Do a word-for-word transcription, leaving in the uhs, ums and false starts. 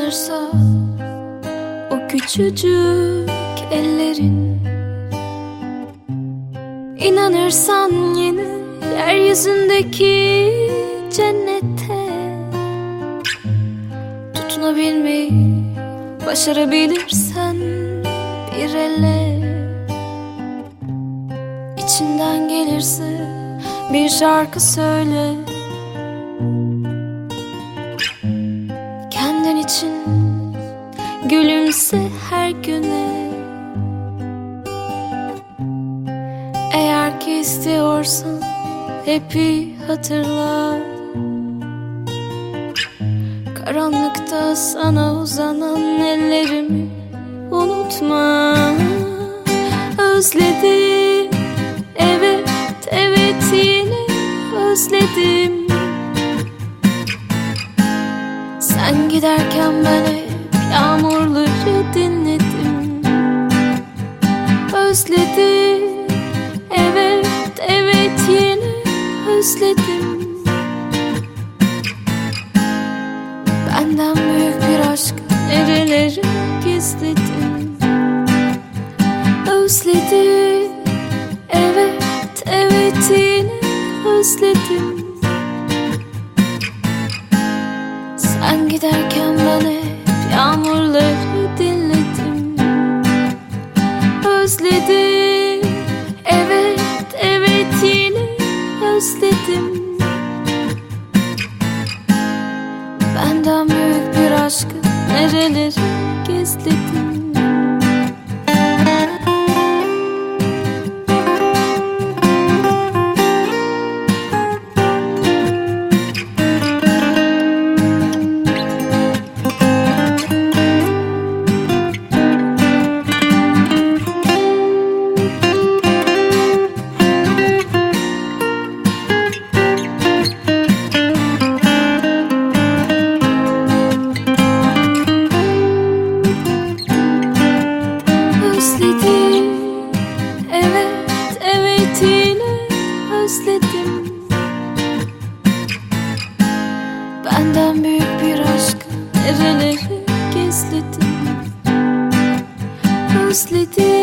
uzanırsa o küçücük ellerin, İnanırsan yine yeryüzündeki cennete tutunabilmeyi başarabilirsen bir elle, içinden gelirse bir şarkı söyle. Kendin için gülümse her güne. Eğer ki istiyorsan hep iyi hatırla. Karanlıkta sana uzanan ellerimi unutma. Özledim, evet evet yine özledim. Sen giderken ben hep yağmurları dinledim. Özledim, evet evet yine özledim. Benden büyük bir aşk nerelere gizledim. Özledim, evet evet yine özledim. Sen giderken ben hep yağmurları dinledim. Özledim, evet evet yine özledim. Benden büyük bir aşkı nerelere gizledim. Benden büyük bir aşkı nerelere gizledim. Özledim.